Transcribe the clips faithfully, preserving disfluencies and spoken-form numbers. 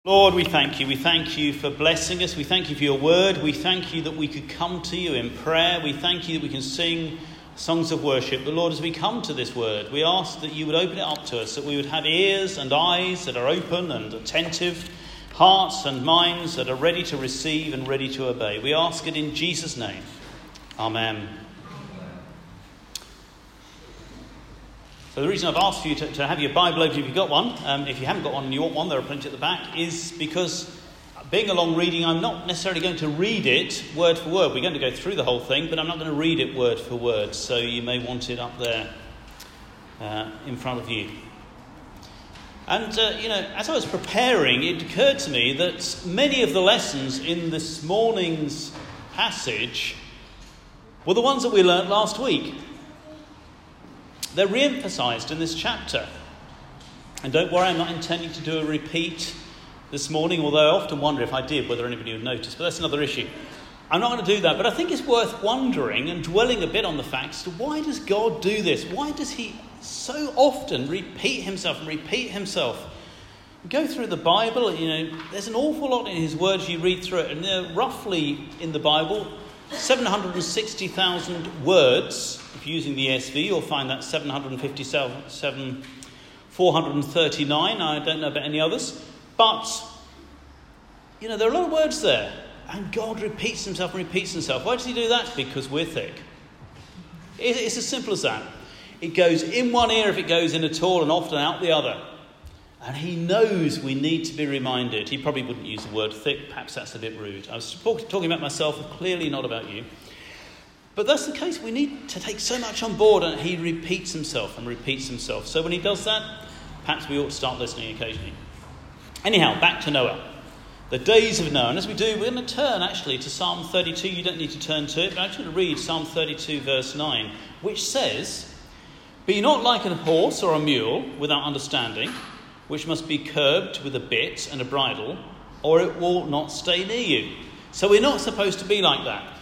Lord, we thank you. We thank you for blessing us. We thank you for your word. We thank you that we could come to you in prayer. We thank you that we can sing songs of worship. But Lord, as we come to this word, we ask that you would open it up to us, that we would have ears and eyes that are open and attentive, hearts and minds that are ready to receive and ready to obey. We ask it in Jesus' name. Amen. So the reason I've asked for you to, to have your Bible open if you've got one, um, if you haven't got one and you want one, there are plenty at the back, is because being a long reading, I'm not necessarily going to read it word for word. We're going to go through the whole thing, but I'm not going to read it word for word. So you may want it up there uh, in front of you. And, uh, you know, as I was preparing, it occurred to me that many of the lessons in this morning's passage were the ones that we learnt last week. They're re-emphasised in this chapter. And don't worry, I'm not intending to do a repeat this morning, although I often wonder if I did, whether anybody would notice. But that's another issue. I'm not going to do that. But I think it's worth wondering and dwelling a bit on the facts. Why does God do this? Why does he so often repeat himself and repeat himself? Go through the Bible, you know, there's an awful lot in his words. You read through it, and they're roughly in the Bible seven hundred sixty thousand words. If you're using the E S V, you'll find that seven hundred fifty-seven, four hundred thirty-nine. I don't know about any others. But, you know, there are a lot of words there. And God repeats himself and repeats himself. Why does he do that? Because we're thick. It's as simple as that. It goes in one ear if it goes in at all, and often out the other. And he knows we need to be reminded. He probably wouldn't use the word thick. Perhaps that's a bit rude. I was talking about myself, clearly not about you. But that's the case. We need to take so much on board, and he repeats himself and repeats himself. So when he does that, perhaps we ought to start listening occasionally. Anyhow, back to Noah. The days of Noah. And as we do, we're going to turn actually to Psalm thirty-two. You don't need to turn to it, but I'm actually going to read Psalm thirty-two verse nine, which says, "Be not like a horse or a mule without understanding, which must be curbed with a bit and a bridle, or it will not stay near you." So we're not supposed to be like that.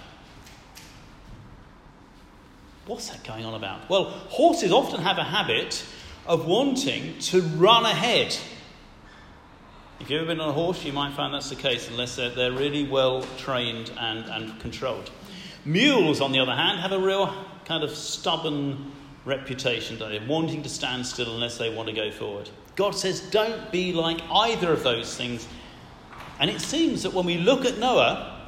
What's that going on about? Well, horses often have a habit of wanting to run ahead. If you've ever been on a horse, you might find that's the case, unless they're, they're really well trained and, and controlled. Mules, on the other hand, have a real kind of stubborn reputation, don't they? Wanting to stand still unless they want to go forward. God says, don't be like either of those things. And it seems that when we look at Noah,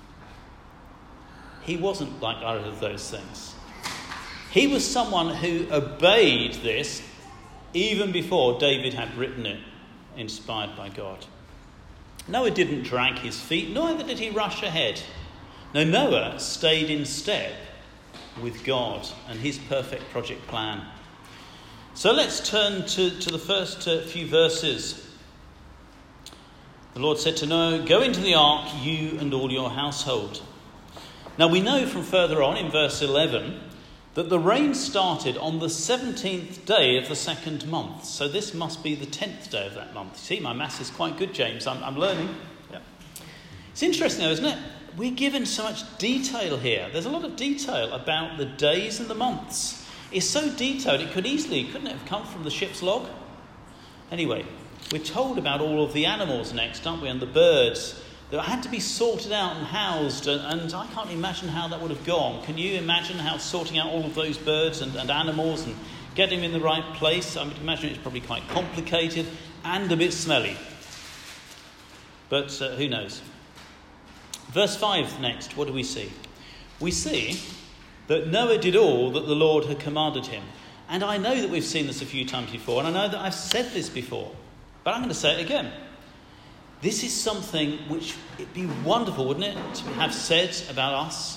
he wasn't like either of those things. He was someone who obeyed this even before David had written it, inspired by God. Noah didn't drag his feet, neither did he rush ahead. No, Noah stayed in step with God and his perfect project plan. So let's turn to, to the first uh, few verses. The Lord said to Noah, "Go into the ark, you and all your household." Now we know from further on in verse eleven that the rain started on the seventeenth day of the second month. So this must be the tenth day of that month. See, my maths is quite good, James. I'm, I'm learning. Yeah. It's interesting though, isn't it? We're given so much detail here. There's a lot of detail about the days and the months. It's so detailed, it could easily, couldn't it have come from the ship's log? Anyway, we're told about all of the animals next, aren't we? And the birds that had to be sorted out and housed, and, and I can't imagine how that would have gone. Can you imagine how sorting out all of those birds and, and animals and getting them in the right place? I would imagine it's probably quite complicated and a bit smelly. But uh, who knows? Verse five next, what do we see? We see that Noah did all that the Lord had commanded him. And I know that we've seen this a few times before, and I know that I've said this before, but I'm going to say it again. This is something which it'd be wonderful, wouldn't it, to have said about us?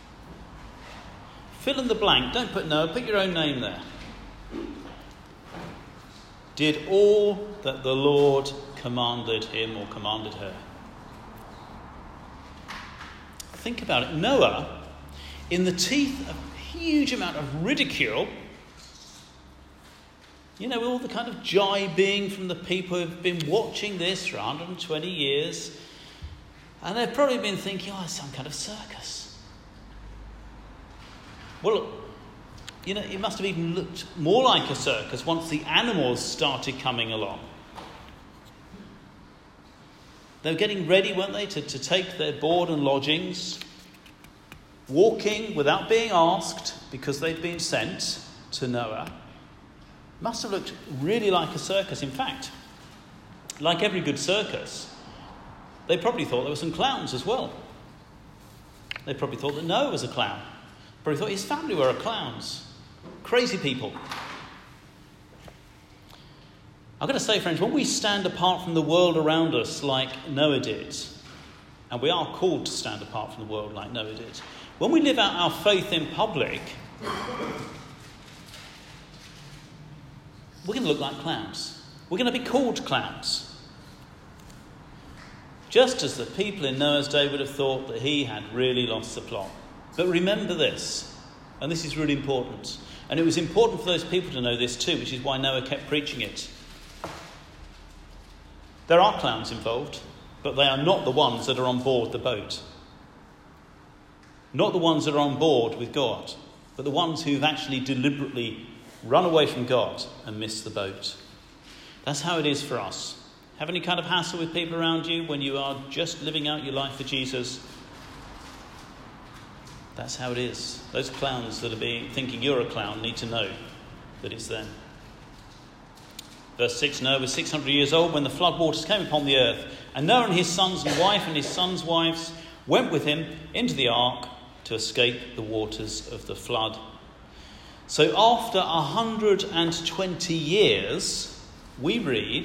Fill in the blank. Don't put Noah, put your own name there. Did all that the Lord commanded him or commanded her. Think about it. Noah, in the teeth of a huge amount of ridicule, you know, all the kind of jibing from the people who've been watching this for one hundred twenty years. And they've probably been thinking, oh, it's some kind of circus. Well, you know, it must have even looked more like a circus once the animals started coming along. They were getting ready, weren't they, to, to take their board and lodgings, walking without being asked because they'd been sent to Noah. Must have looked really like a circus. In fact, like every good circus, they probably thought there were some clowns as well. They probably thought that Noah was a clown. Probably thought his family were clowns. Crazy people. I've got to say, friends, when we stand apart from the world around us like Noah did, and we are called to stand apart from the world like Noah did, when we live out our faith in public, we're going to look like clowns. We're going to be called clowns. Just as the people in Noah's day would have thought that he had really lost the plot. But remember this, and this is really important. And it was important for those people to know this too, which is why Noah kept preaching it. There are clowns involved, but they are not the ones that are on board the boat. Not the ones that are on board with God, but the ones who've actually deliberately run away from God and missed the boat. That's how it is for us. Have any kind of hassle with people around you when you are just living out your life for Jesus? That's how it is. Those clowns that are being, thinking you're a clown need to know that it's them. Verse six, Noah was six hundred years old when the flood waters came upon the earth. And Noah and his sons and wife and his sons' wives went with him into the ark to escape the waters of the flood. So after one hundred twenty years, we read,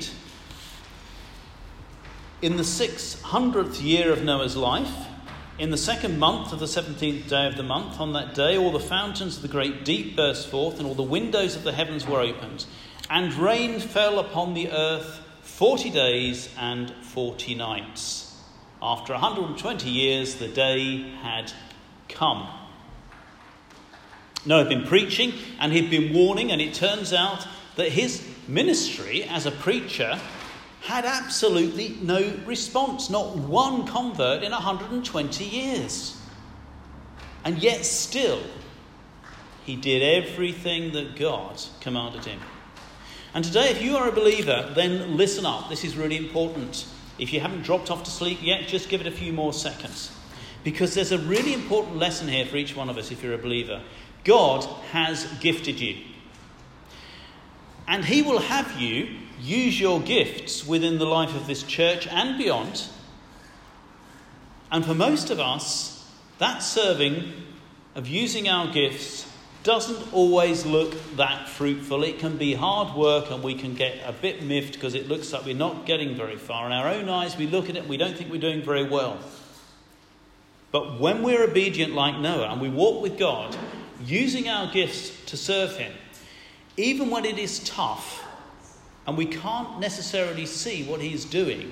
in the six hundredth year of Noah's life, in the second month of the seventeenth day of the month, on that day all the fountains of the great deep burst forth, and all the windows of the heavens were opened, and rain fell upon the earth forty days and forty nights. After one hundred twenty years, the day had come. Noah had been preaching and he'd been warning, and it turns out that his ministry as a preacher had absolutely no response. Not one convert in one hundred twenty years. And yet still, he did everything that God commanded him. And today, if you are a believer, then listen up. This is really important. If you haven't dropped off to sleep yet, just give it a few more seconds. Because there's a really important lesson here for each one of us if you're a believer. God has gifted you. And he will have you use your gifts within the life of this church and beyond. And for most of us, that serving of using our gifts doesn't always look that fruitful. It can be hard work, and we can get a bit miffed because it looks like we're not getting very far. In our own eyes, we look at it and we don't think we're doing very well. But when we're obedient like Noah and we walk with God, using our gifts to serve him, even when it is tough and we can't necessarily see what he's doing,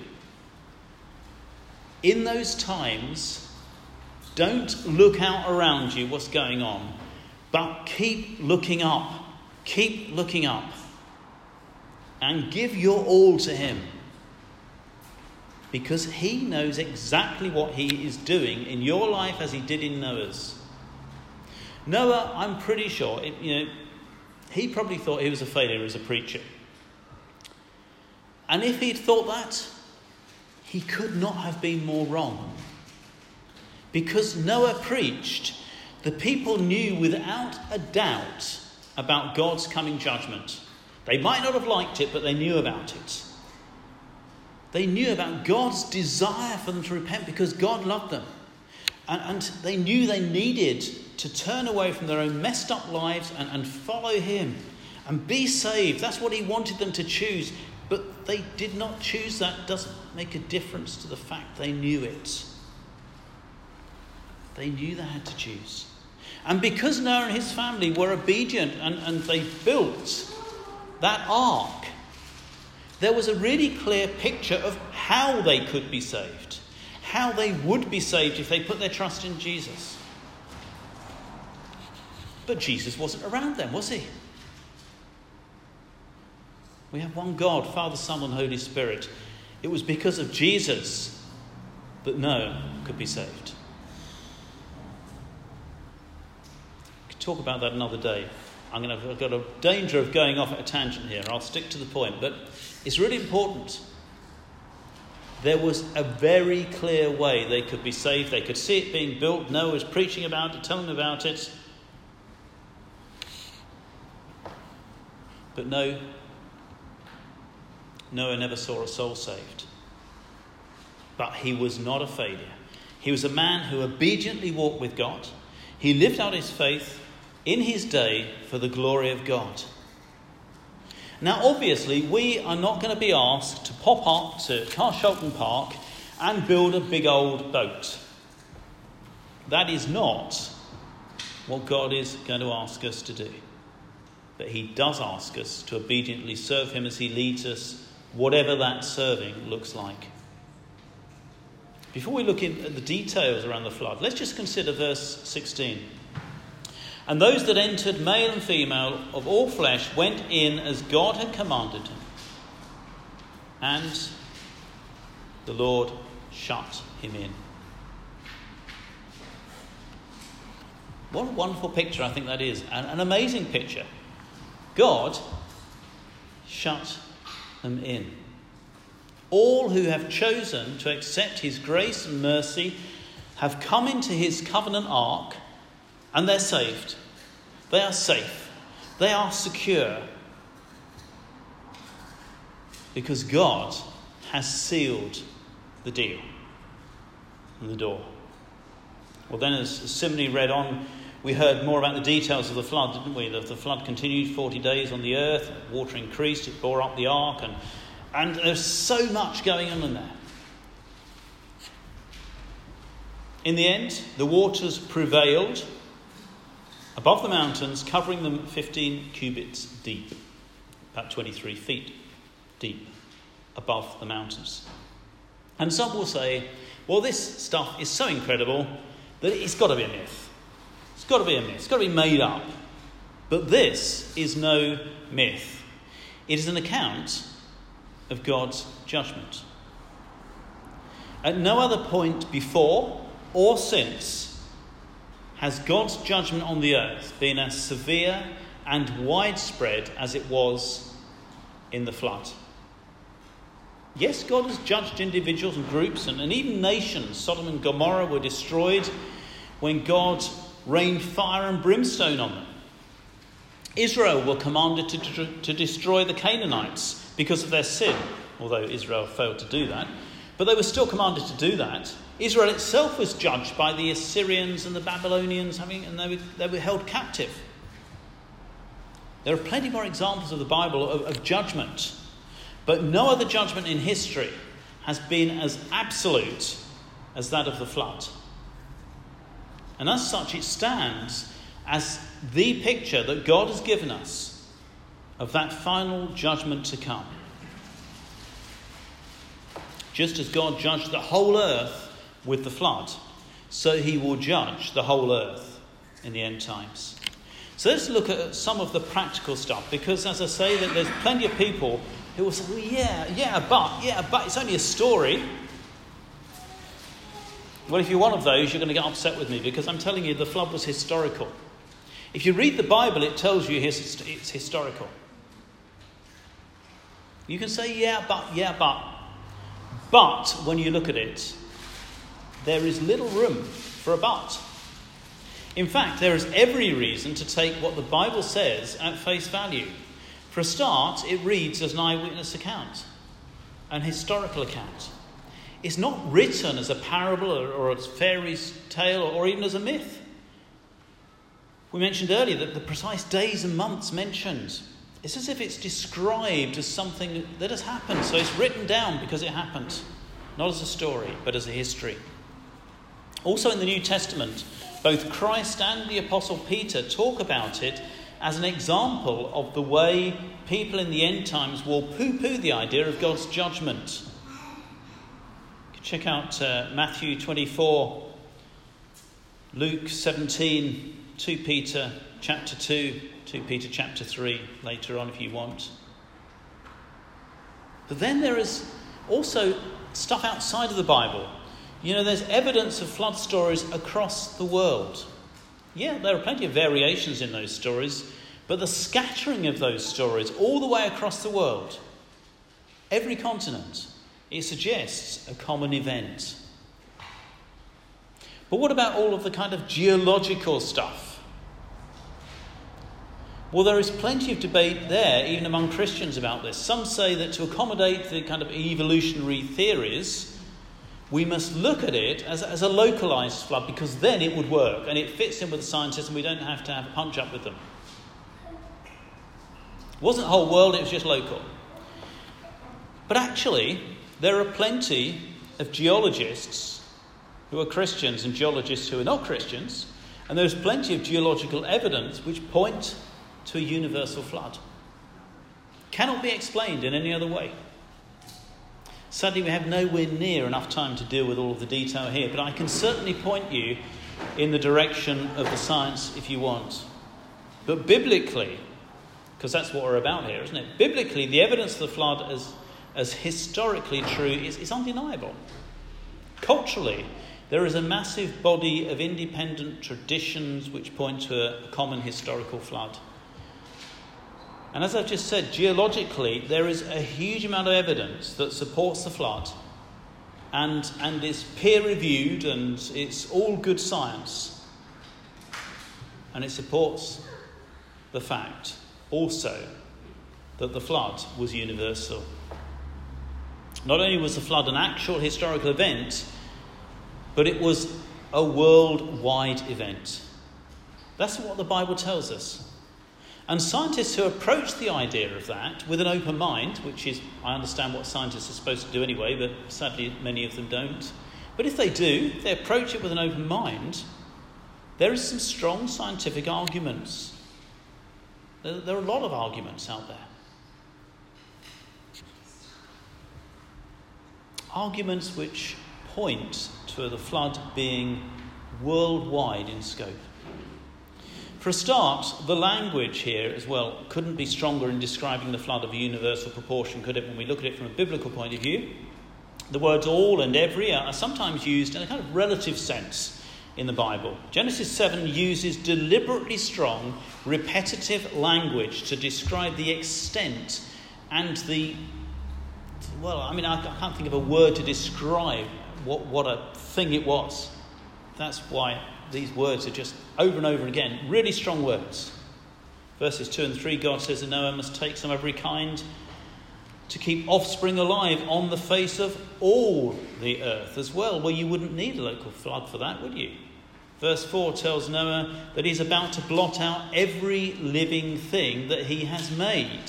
in those times, don't look out around you what's going on, but keep looking up. Keep looking up. And give your all to him. Because he knows exactly what he is doing in your life as he did in Noah's. Noah, I'm pretty sure, it, you know, he probably thought he was a failure as a preacher. And if he'd thought that, he could not have been more wrong. Because Noah preached, the people knew without a doubt about God's coming judgment. They might not have liked it, but they knew about it. They knew about God's desire for them to repent because God loved them. And, and they knew they needed to turn away from their own messed up lives and, and follow him and be saved. That's what he wanted them to choose. But they did not choose that. It doesn't make a difference to the fact they knew it. They knew they had to choose. And because Noah and his family were obedient and, and they built that ark, there was a really clear picture of how they could be saved. How they would be saved if they put their trust in Jesus. But Jesus wasn't around then, was he? We have one God, Father, Son and Holy Spirit. It was because of Jesus that Noah could be saved. We could talk about that another day. I'm going to, I've got a danger of going off at a tangent here. I'll stick to the point. But it's really important. there was a very clear way they could be saved. They could see it being built. Noah was preaching about it, telling them about it. But no, Noah never saw a soul saved. But he was not a failure. He was a man who obediently walked with God. He lived out his faith in his day for the glory of God. Now, obviously, we are not going to be asked to pop up to Carshalton Park and build a big old boat. That is not what God is going to ask us to do. But he does ask us to obediently serve him as he leads us, whatever that serving looks like. Before we look in at the details around the flood, let's just consider verse sixteen. And those that entered, male and female, of all flesh, went in as God had commanded him. And the Lord shut him in. What a wonderful picture I think that is. An, an amazing picture. God shut them in. All who have chosen to accept his grace and mercy have come into his covenant ark, and they're saved. They are safe. They are secure. Because God has sealed the deal and the door. Well, then as Simony read on, we heard more about the details of the flood, didn't we? The, the flood continued forty days on the earth. Water increased. It bore up the ark. And, and there's so much going on in there. In the end, the waters prevailed above the mountains, covering them fifteen cubits deep, about twenty-three feet deep above the mountains. And some will say, well, this stuff is so incredible that it's got to be a myth. It's got to be a myth. It's got to be made up. But this is no myth. It is an account of God's judgment. At no other point before or since has God's judgment on the earth been as severe and widespread as it was in the flood. Yes, God has judged individuals and groups and, and even nations. Sodom and Gomorrah were destroyed when God rained fire and brimstone on them. Israel were commanded to, to, to destroy the Canaanites because of their sin, although Israel failed to do that. But they were still commanded to do that. Israel itself was judged by the Assyrians and the Babylonians, having, and they were, they were held captive. There are plenty more examples of the Bible of, of judgment, but no other judgment in history has been as absolute as that of the flood. And as such, it stands as the picture that God has given us of that final judgment to come. Just as God judged the whole earth with the flood, so he will judge the whole earth in the end times. So let's look at some of the practical stuff, because as I say, that there's plenty of people who will say, well, yeah, yeah, but, yeah, but it's only a story. Well, if you're one of those, you're going to get upset with me, because I'm telling you the flood was historical. If you read the Bible, it tells you it's historical. You can say, yeah, but, yeah, but. But when you look at it, there is little room for a but. In fact, there is every reason to take what the Bible says at face value. For a start, it reads as an eyewitness account, an historical account. It's not written as a parable or, or a fairy tale or, or even as a myth. We mentioned earlier that the precise days and months mentioned, it's as if it's described as something that has happened. So it's written down because it happened, not as a story, but as a history. Also in the New Testament, both Christ and the Apostle Peter talk about it as an example of the way people in the end times will poo-poo the idea of God's judgment. Check out uh, Matthew twenty-four, Luke seventeen, Second Peter chapter two, Second Peter chapter three later on if you want. But then there is also stuff outside of the Bible. You know, there's evidence of flood stories across the world. Yeah, there are plenty of variations in those stories, but the scattering of those stories all the way across the world, every continent, It suggests a common event. But what about all of the kind of geological stuff? Well, there is plenty of debate there, even among Christians, about this. Some say that to accommodate the kind of evolutionary theories, we must look at it as, as a localized flood, because then it would work and it fits in with the scientists and we don't have to have a punch up with them. It wasn't the whole world, it was just local. But actually, there are plenty of geologists who are Christians and geologists who are not Christians, and there's plenty of geological evidence which point to a universal flood. Cannot be explained in any other way. Sadly, we have nowhere near enough time to deal with all of the detail here, but I can certainly point you in the direction of the science if you want. But biblically, because that's what we're about here, isn't it? Biblically, the evidence of the flood as, as historically true is, is undeniable. Culturally, there is a massive body of independent traditions which point to a, a common historical flood. And as I've just said, geologically, there is a huge amount of evidence that supports the flood and, and is peer-reviewed, and it's all good science. And it supports the fact also that the flood was universal. Not only was the flood an actual historical event, but it was a worldwide event. That's what the Bible tells us. And scientists who approach the idea of that with an open mind, which is, I understand what scientists are supposed to do anyway, but sadly many of them don't. But if they do, if they approach it with an open mind, there is some strong scientific arguments. There, there are a lot of arguments out there. Arguments which point to the flood being worldwide in scope. For a start, the language here as well couldn't be stronger in describing the flood of a universal proportion, could it, when we look at it from a biblical point of view? The words all and every are sometimes used in a kind of relative sense in the Bible. Genesis seven uses deliberately strong, repetitive language to describe the extent and the... Well, I mean, I can't think of a word to describe what, what a thing it was. That's why these words are just over and over again, really strong words. Verses two and three, God says that Noah must take some of every kind to keep offspring alive on the face of all the earth as well. Well, you wouldn't need a local flood for that, would you? Verse four tells Noah that he's about to blot out every living thing that he has made.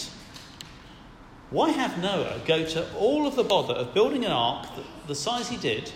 Why have Noah go to all of the bother of building an ark the size he did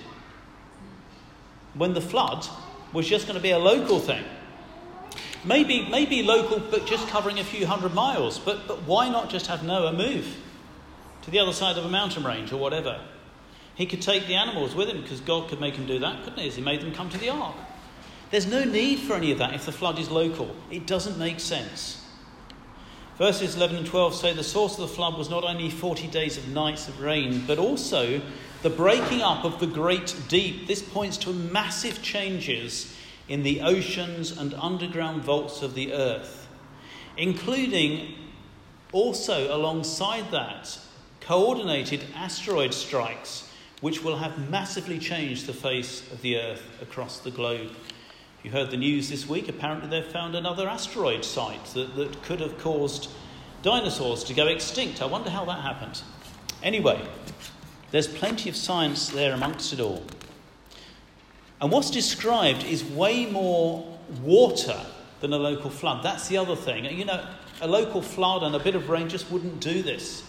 when the flood was just going to be a local thing? Maybe maybe local, but just covering a few hundred miles. But, but why not just have Noah move to the other side of a mountain range or whatever? He could take the animals with him, because God could make him do that, couldn't he? As he made them come to the ark. There's no need for any of that if the flood is local. It doesn't make sense. Verses eleven and twelve say the source of the flood was not only forty days of nights of rain, but also the breaking up of the great deep. This points to massive changes in the oceans and underground vaults of the earth, including also alongside that coordinated asteroid strikes, which will have massively changed the face of the earth across the globe. You heard the news this week. Apparently they've found another asteroid site that, that could have caused dinosaurs to go extinct. I wonder how that happened. Anyway, there's plenty of science there amongst it all. And what's described is way more water than a local flood. That's the other thing. You know, a local flood and a bit of rain just wouldn't do this.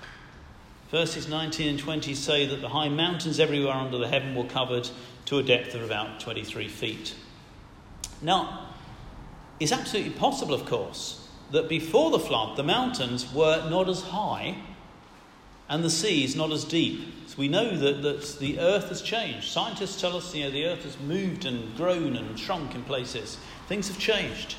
Verses nineteen and twenty say that the high mountains everywhere under the heaven were covered to a depth of about twenty-three feet. Now, it's absolutely possible, of course, that before the flood, the mountains were not as high and the seas not as deep. So we know that, that the earth has changed. Scientists tell us, you know, the earth has moved and grown and shrunk in places. Things have changed.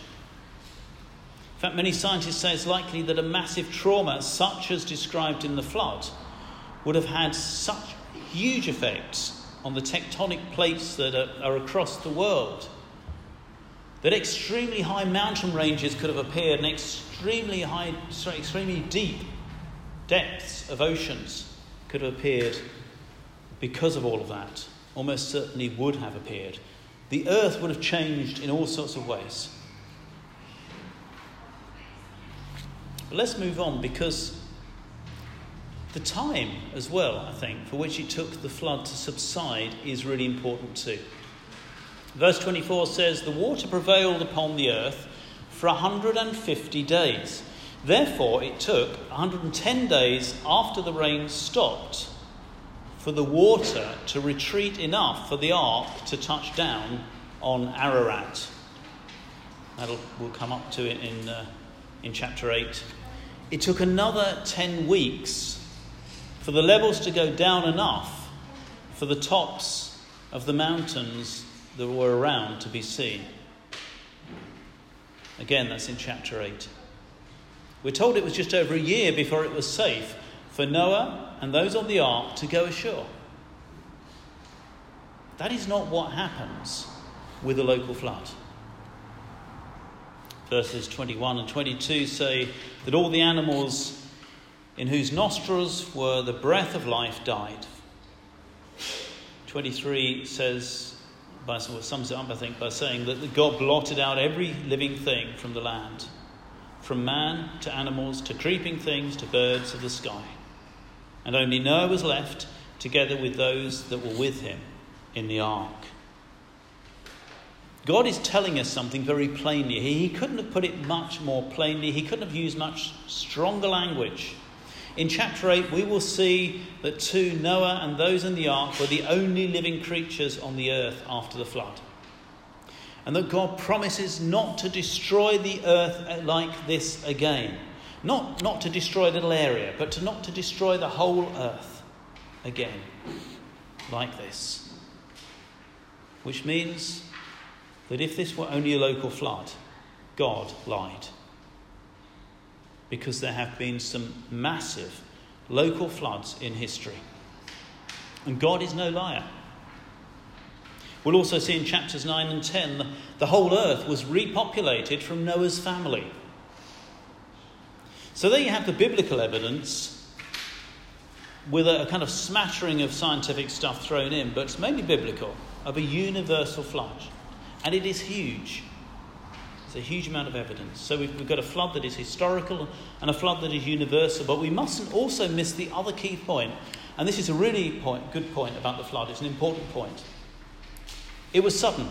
In fact, many scientists say it's likely that a massive trauma, such as described in the flood, would have had such huge effects on the tectonic plates that are, are across the world, that extremely high mountain ranges could have appeared and extremely high, sorry, extremely deep depths of oceans could have appeared because of all of that, almost certainly would have appeared. The earth would have changed in all sorts of ways. But let's move on, because the time as well, I think, for which it took the flood to subside is really important too. Verse twenty-four says, "The water prevailed upon the earth for one hundred fifty days. Therefore it took one hundred ten days after the rain stopped for the water to retreat enough for the ark to touch down on Ararat." That'll we'll come up to it in uh, in chapter eight. It took another ten weeks for the levels to go down enough for the tops of the mountains that were around to be seen. Again, that's in chapter eight. We're told it was just over a year before it was safe for Noah and those on the ark to go ashore. That is not what happens with a local flood. Verses twenty-one and twenty-two say that all the animals in whose nostrils were the breath of life died. twenty-three says, by, well, sums it up, I think, by saying that God blotted out every living thing from the land, from man to animals to creeping things to birds of the sky. And only Noah was left, together with those that were with him in the ark. God is telling us something very plainly. He couldn't have put it much more plainly. He couldn't have used much stronger language. In chapter eight, we will see that too Noah and those in the ark were the only living creatures on the earth after the flood. And that God promises not to destroy the earth like this again. Not, not to destroy a little area, but to not to destroy the whole earth again like this. Which means that if this were only a local flood, God lied. Because there have been some massive local floods in history. And God is no liar. We'll also see in chapters nine and ten, the, the whole earth was repopulated from Noah's family. So there you have the biblical evidence with a, a kind of smattering of scientific stuff thrown in, but it's mainly biblical, of a universal flood. And it is huge. It's a huge amount of evidence. So we've, we've got a flood that is historical and a flood that is universal. But we mustn't also miss the other key point. And this is a really point, good point about the flood. It's an important point. It was sudden.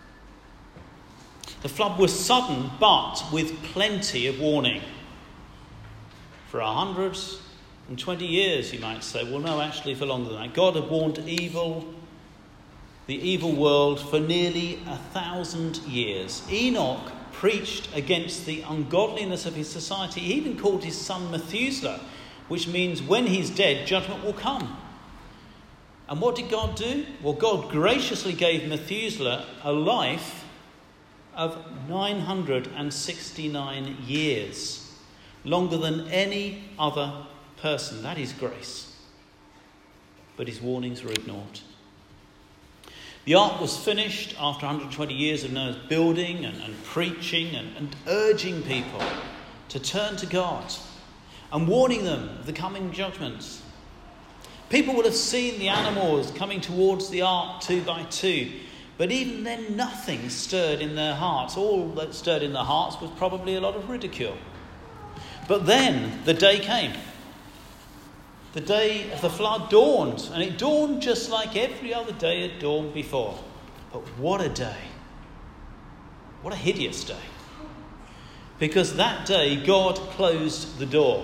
The flood was sudden, but with plenty of warning. For one hundred twenty years, you might say. Well, no, actually for longer than that. God had warned evil, the evil world, for nearly a thousand years. Enoch preached against the ungodliness of his society. He even called his son Methuselah, which means when he's dead, judgment will come. And what did God do? Well, God graciously gave Methuselah a life of nine hundred sixty-nine years, longer than any other person. That is grace. But his warnings were ignored. The ark was finished after one hundred twenty years of Noah's building and, and preaching and, and urging people to turn to God and warning them of the coming judgments. People would have seen the animals coming towards the ark two by two, but even then nothing stirred in their hearts. All that stirred in their hearts was probably a lot of ridicule. But then the day came. The day of the flood dawned, and it dawned just like every other day had dawned before. But what a day. What a hideous day. Because that day God closed the door.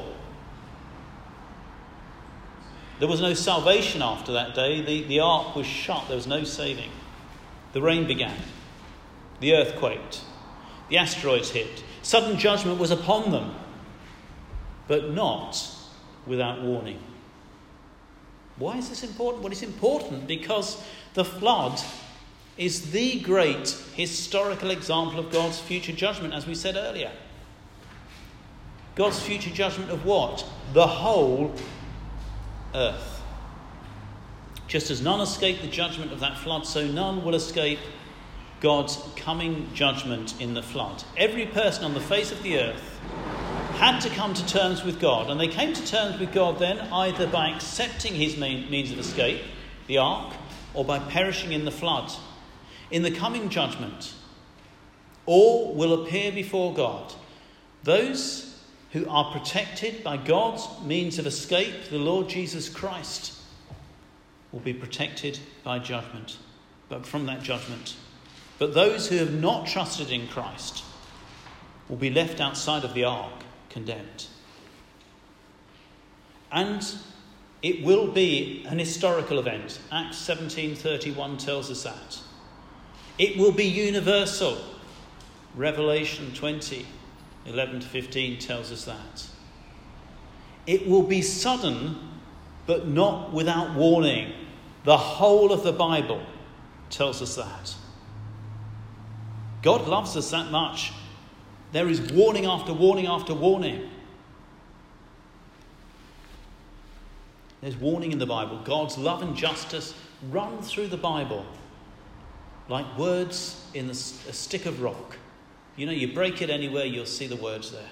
There was no salvation after that day. The, the ark was shut. There was no saving. The rain began. The earth quaked. The asteroids hit. Sudden judgment was upon them. But not without warning. Why is this important? Well, it's important because the flood is the great historical example of God's future judgment, as we said earlier. God's future judgment of what? The whole earth. Just as none escaped the judgment of that flood, so none will escape God's coming judgment in the flood. Every person on the face of the earth had to come to terms with God, and they came to terms with God then either by accepting his means of escape, the ark, or by perishing in the flood. In the coming judgment, all will appear before God. Those who are protected by God's means of escape, the Lord Jesus Christ, will be protected by judgment, but from that judgment. But those who have not trusted in Christ will be left outside of the ark, condemned. And it will be an historical event. Acts seventeen thirty-one tells us that. It will be universal. Revelation twenty eleven to fifteen tells us that. It will be sudden, but not without warning. The whole of the Bible tells us that. God loves us that much. There is warning after warning after warning. There's warning in the Bible. God's love and justice run through the Bible like words in a stick of rock. You know, you break it anywhere, you'll see the words there.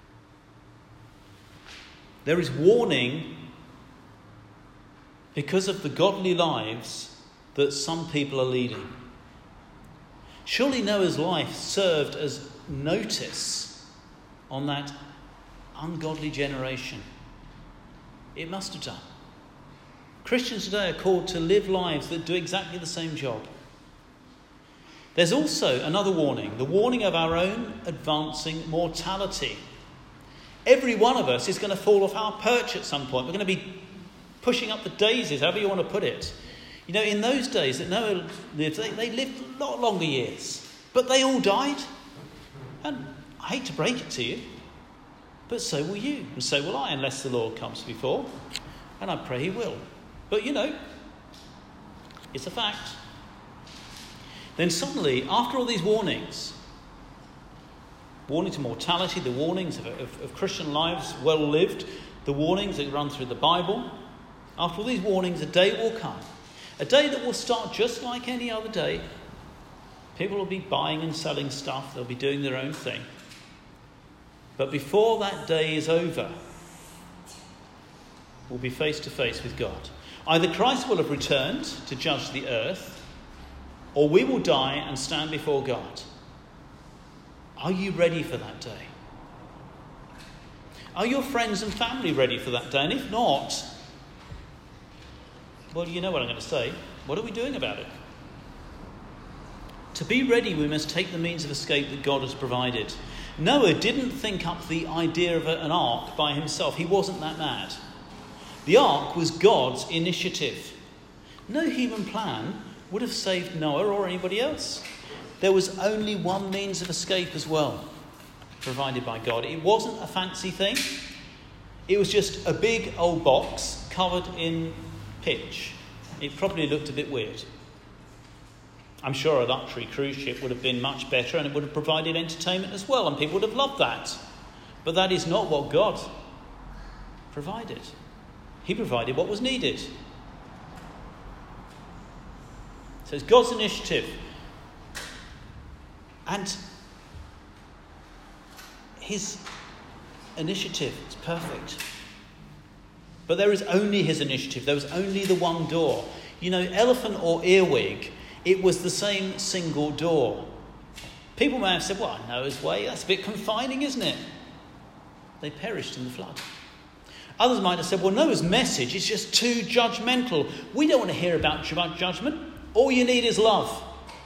There is warning because of the godly lives that some people are leading. Surely Noah's life served as notice on that ungodly generation. It must have done. Christians today are called to live lives that do exactly the same job. There's also another warning, the warning of our own advancing mortality. Every one of us is going to fall off our perch at some point. We're going to be pushing up the daisies, however you want to put it. You know, in those days that Noah lived, they, they lived a lot longer years. But they all died. And I hate to break it to you, but so will you, and so will I, unless the Lord comes before. And I pray he will. But, you know, it's a fact. Then suddenly, after all these warnings, warning to mortality, the warnings of, of, of Christian lives well lived, the warnings that run through the Bible, after all these warnings, a day will come. A day that will start just like any other day. People will be buying and selling stuff. They'll be doing their own thing. But before that day is over, we'll be face to face with God. Either Christ will have returned to judge the earth, or we will die and stand before God. Are you ready for that day? Are your friends and family ready for that day? And if not, well, you know what I'm going to say. What are we doing about it? To be ready, we must take the means of escape that God has provided. Noah didn't think up the idea of an ark by himself. He wasn't that mad. The ark was God's initiative. No human plan would have saved Noah or anybody else. There was only one means of escape as well, provided by God. It wasn't a fancy thing. It was just a big old box covered in pitch. It probably looked a bit weird. I'm sure a luxury cruise ship would have been much better, and it would have provided entertainment as well, and people would have loved that. But that is not what God provided. He provided what was needed. So it's God's initiative. And his initiative is perfect. But there is only his initiative. There was only the one door. You know, elephant or earwig, it was the same single door. People may have said, well, Noah's way, that's a bit confining, isn't it? They perished in the flood. Others might have said, well, Noah's message is just too judgmental. We don't want to hear about judgment. All you need is love.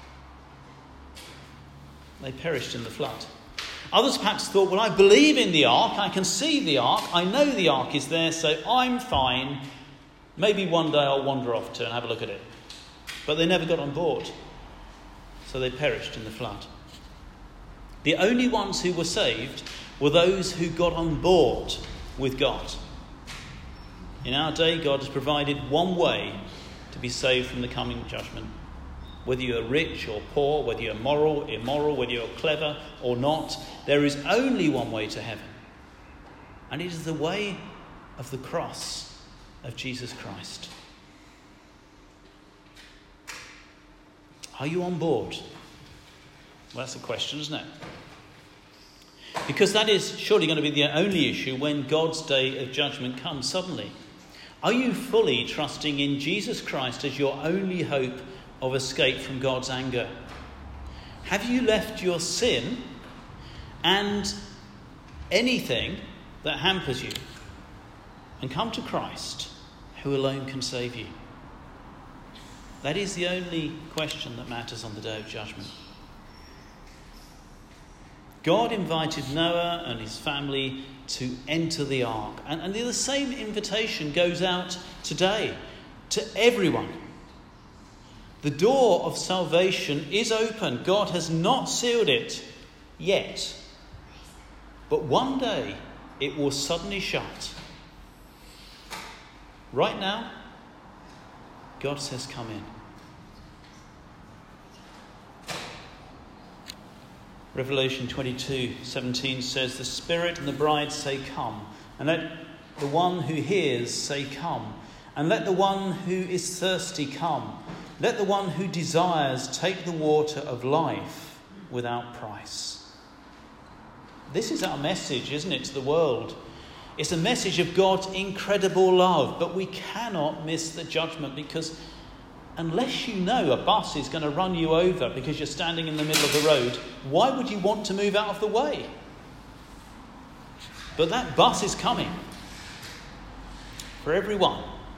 They perished in the flood. Others perhaps thought, well, I believe in the ark. I can see the ark. I know the ark is there, so I'm fine. Maybe one day I'll wander off to and have a look at it. But they never got on board. So they perished in the flood. The only ones who were saved were those who got on board with God. In our day, God has provided one way to be saved from the coming judgment. Whether you are rich or poor, whether you are moral, immoral, whether you are clever or not, there is only one way to heaven. And it is the way of the cross of Jesus Christ. Are you on board? Well, that's a question, isn't it? Because that is surely going to be the only issue when God's day of judgment comes suddenly. Are you fully trusting in Jesus Christ as your only hope of escape from God's anger? Have you left your sin and anything that hampers you and come to Christ, who alone can save you? That is the only question that matters on the day of judgment. God invited Noah and his family to enter the ark. And, and the same invitation goes out today to everyone. The door of salvation is open. God has not sealed it yet. But one day it will suddenly shut. Right now, God says, come in. Revelation twenty-two seventeen says, the Spirit and the bride say, come. And let the one who hears say, come. And let the one who is thirsty come. Let the one who desires take the water of life without price. This is our message, isn't it, to the world? It's a message of God's incredible love. But we cannot miss the judgment, because unless you know a bus is going to run you over because you're standing in the middle of the road, why would you want to move out of the way? But that bus is coming for everyone.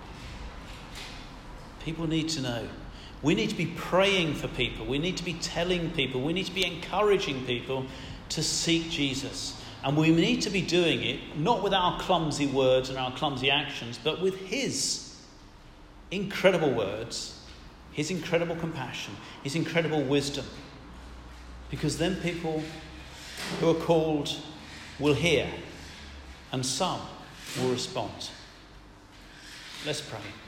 People need to know. We need to be praying for people. We need to be telling people. We need to be encouraging people to seek Jesus. And we need to be doing it not with our clumsy words and our clumsy actions, but with his incredible words, his incredible compassion, his incredible wisdom. Because then people who are called will hear, and some will respond. Let's pray.